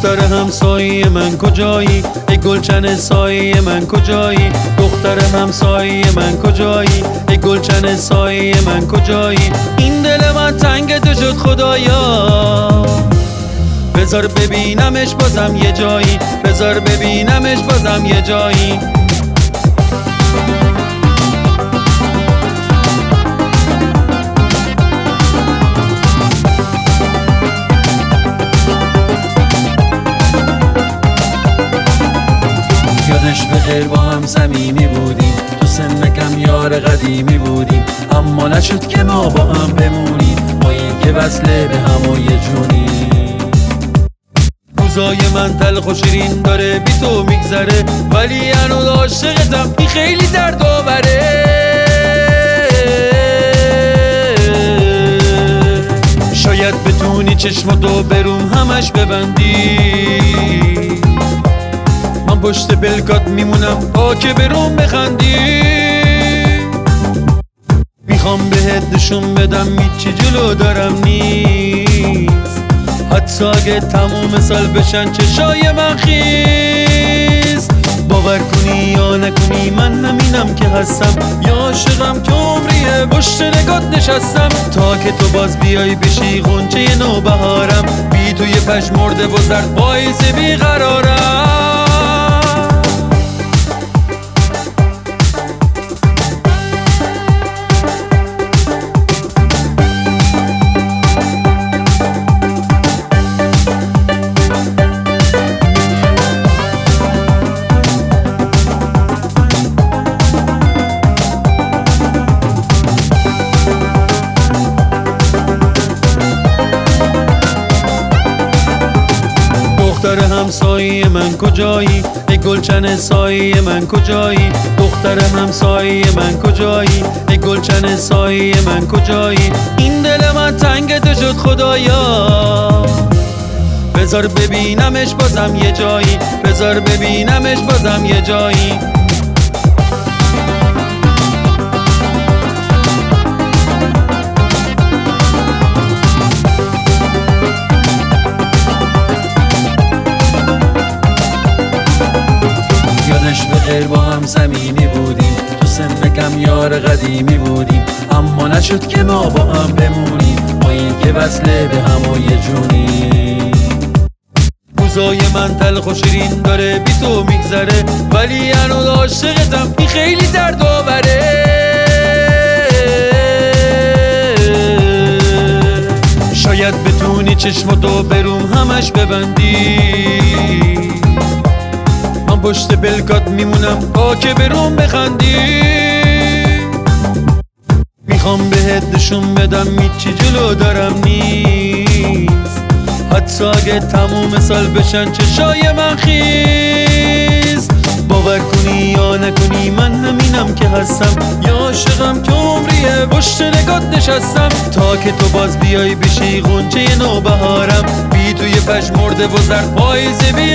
دختر همسایه من کجایی؟ ای گلچن سایه من کجایی؟ دختر همسایه من کجایی؟ ای گلچن سایه من کجایی؟ این دل من تنگ تو شد خدایا، بذار ببینمش بازم یه جایی، بذار ببینمش بازم یه جایی. یادش بخیر با هم صمیمی بودیم، تو سن کم یار قدیمی بودیم، اما نشد که ما با هم بمونیم، با این که وصله به هم و یه جونیم. روزای من تلخ و شیرین داره بی تو میگذره، ولی هنوز عاشقتم، این خیلی درد آوره. شاید بتونی چشماتو بروم همش ببندی، من پشت بلکات میمونم تا که بروم بخندی. میخوام بهت نشون بدم هیچی جلو دارم نیست، حتی اگه تموم سال بشن چشای من خیس. باور کنی یا نکنی من همینم که هستم، یا عاشقم که عمریه پشت نگات نشستم، تا که تو باز بیای بشی غنچه نوبهارم، بی توی پژمرده و زرد باعث بیقرارم. دختر همسایه من کجایی؟ ای گلچن سایه من کجایی؟ دختر همسایه من کجایی؟ ای گلچن سایه من کجایی؟ این دل من تنگ تو شد خدایا، بذار ببینمش بازم یه جایی، بذار ببینمش بازم یه جایی. یادش بخیر با هم صمیمی بودیم، تو سن کم یار قدیمی بودیم، اما نشد که ما با هم بمونیم، با این که وصله به هم و یه جونیم. روزای من تلخ و شیرین داره بی تو میگذره، ولی هنوز عاشقتم، این خیلی درد آوره. شاید بتونی چشماتو بروم همش ببندی، من پشت بلکات میمونم تا که بروم بخندی. میخوام بهت نشون بدم هیچی جلو دارم نیست، حتی اگه تموم سال بشن چشای من خیس. باور کنی یا نکنی من همینم که هستم، یا عاشقم که عمریه پشت نگات نشستم، تا که تو باز بیای بشی غنچه نوبهارم، بی توی پژمرده و زرد پاییز